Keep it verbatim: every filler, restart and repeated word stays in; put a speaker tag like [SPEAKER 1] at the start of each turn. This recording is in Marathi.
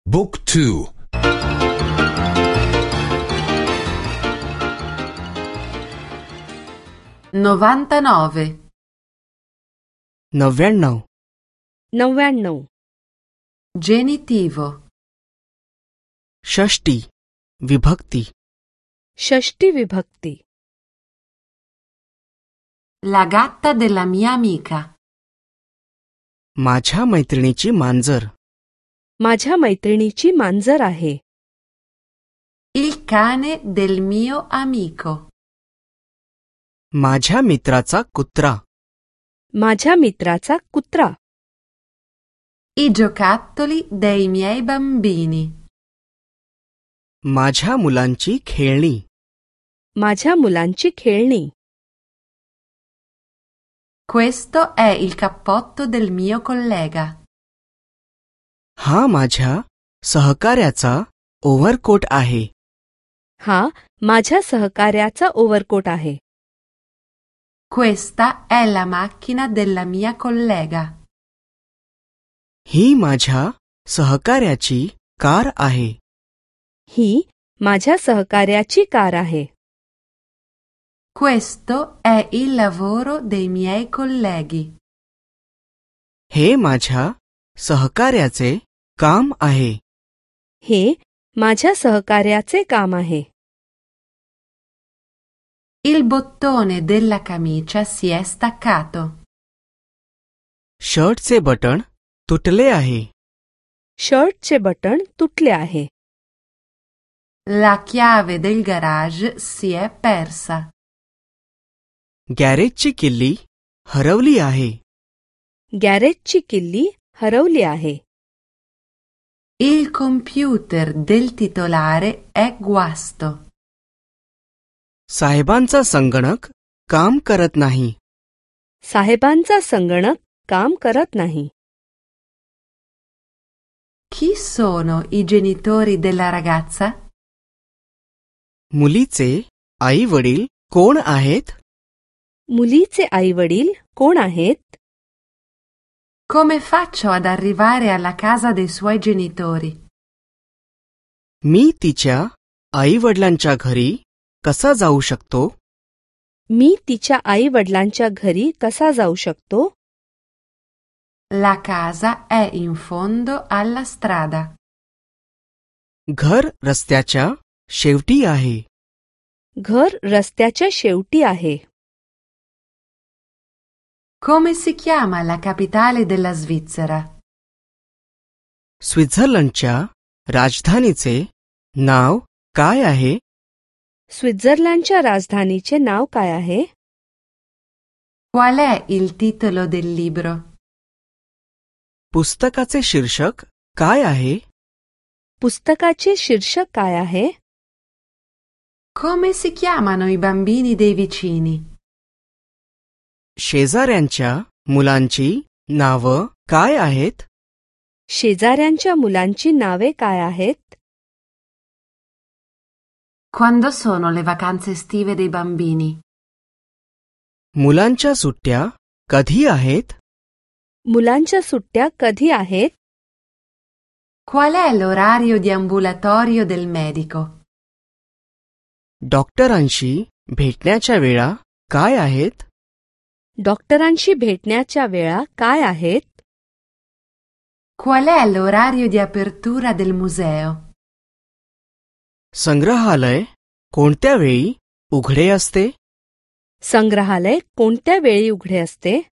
[SPEAKER 1] Book two.
[SPEAKER 2] novantanove.
[SPEAKER 3] नव्याण्णव.
[SPEAKER 4] नव्याण्णव.
[SPEAKER 2] Genitivo.
[SPEAKER 3] षष्टी विभक्ती.
[SPEAKER 4] षष्टी विभक्ती.
[SPEAKER 2] La gatta della mia amica.
[SPEAKER 3] माझ्या मैत्रिणीची मांजर.
[SPEAKER 4] माझ्या मैत्रिणीची मांजर आहे.
[SPEAKER 2] Il cane del mio amico.
[SPEAKER 3] माझ्या मित्राचा कुत्रा.
[SPEAKER 4] माझ्या मित्राचा कुत्रा.
[SPEAKER 2] I giocattoli dei miei bambini.
[SPEAKER 3] माझ्या मुलांची खेळणी.
[SPEAKER 4] माझ्या मुलांची खेळणी.
[SPEAKER 2] Questo è il cappotto del mio collega.
[SPEAKER 3] हा माझ्या सहकार्याचा ओव्हरकोट आहे.
[SPEAKER 4] हा माझ्या सहकार्याचा ओव्हरकोट आहे.
[SPEAKER 2] Questa è la macchina della mia collega.
[SPEAKER 3] ही माझ्या सहकार्याची कार आहे.
[SPEAKER 4] ही माझ्या सहकार्याची कार आहे.
[SPEAKER 2] Questo è il lavoro dei miei colleghi.
[SPEAKER 3] हे माझ्या सहकार्याचे काम आहे.
[SPEAKER 4] हे माझ्या सहकार्याचे काम आहे.
[SPEAKER 2] Il bottone della camicia si è staccato.
[SPEAKER 3] शर्टचे बटण तुटले आहे.
[SPEAKER 4] शर्टचे बटण तुटले आहे.
[SPEAKER 2] La chiave del garage si è persa.
[SPEAKER 3] गॅरेजची किल्ली हरवली आहे.
[SPEAKER 4] गॅरेजची किल्ली हरवली आहे.
[SPEAKER 2] Il computer del titolare è guasto.
[SPEAKER 3] साहेबांचा संगणक काम करत नाही.
[SPEAKER 4] साहेबांचा संगणक काम करत नाही.
[SPEAKER 2] Chi sono i genitori della ragazza?
[SPEAKER 3] मुलीचे आई वडील कोण आहेत?
[SPEAKER 4] मुलीचे आई-वडील कोण आहेत?
[SPEAKER 2] Come faccio ad arrivare alla casa dei suoi genitori?
[SPEAKER 3] मी तिच्या आई वडिलांच्या घरी कसा जाऊ शकतो?
[SPEAKER 4] मी तिच्या आई-वडिलांच्या घरी कसा जाऊ शकतो?
[SPEAKER 2] La casa è in fondo alla strada.
[SPEAKER 3] घर रस्त्याच्या शेवटी आहे.
[SPEAKER 4] घर रस्त्याच्या शेवटी आहे.
[SPEAKER 2] Come si chiama la capitale della Svizzera?
[SPEAKER 3] स्वित्झर्लंडच्या राजधानीचे नाव काय आहे?
[SPEAKER 4] स्वित्झर्लंडच्या राजधानीचे नाव काय आहे?
[SPEAKER 2] Qual è il titolo del libro?
[SPEAKER 3] पुस्तकाचे शीर्षक काय आहे?
[SPEAKER 4] पुस्तकाचे शीर्षक काय आहे?
[SPEAKER 2] Come si chiamano i bambini dei vicini?
[SPEAKER 3] शेजाऱ्यांच्या मुलांची नावं काय आहेत?
[SPEAKER 4] शेजाऱ्यांच्या मुलांची नावे काय आहेत?
[SPEAKER 2] Quando sono le vacanze estive dei bambini?
[SPEAKER 3] मुलांच्या सुट्ट्या कधी आहेत?
[SPEAKER 4] मुलांच्या सुट्ट्या कधी आहेत?
[SPEAKER 2] Qual è l'orario di ambulatorio del medico?
[SPEAKER 3] डॉक्टरांशी भेटण्याच्या वेळा काय आहेत?
[SPEAKER 4] डॉक्टरांशी भेटण्याच्या वेळा काय आहेत?
[SPEAKER 2] Qual è l'orario di apertura del museo?
[SPEAKER 3] संग्रहालय कोणत्या वेळी उघडे असते?
[SPEAKER 4] संग्रहालय कोणत्या वेळी उघडे असते?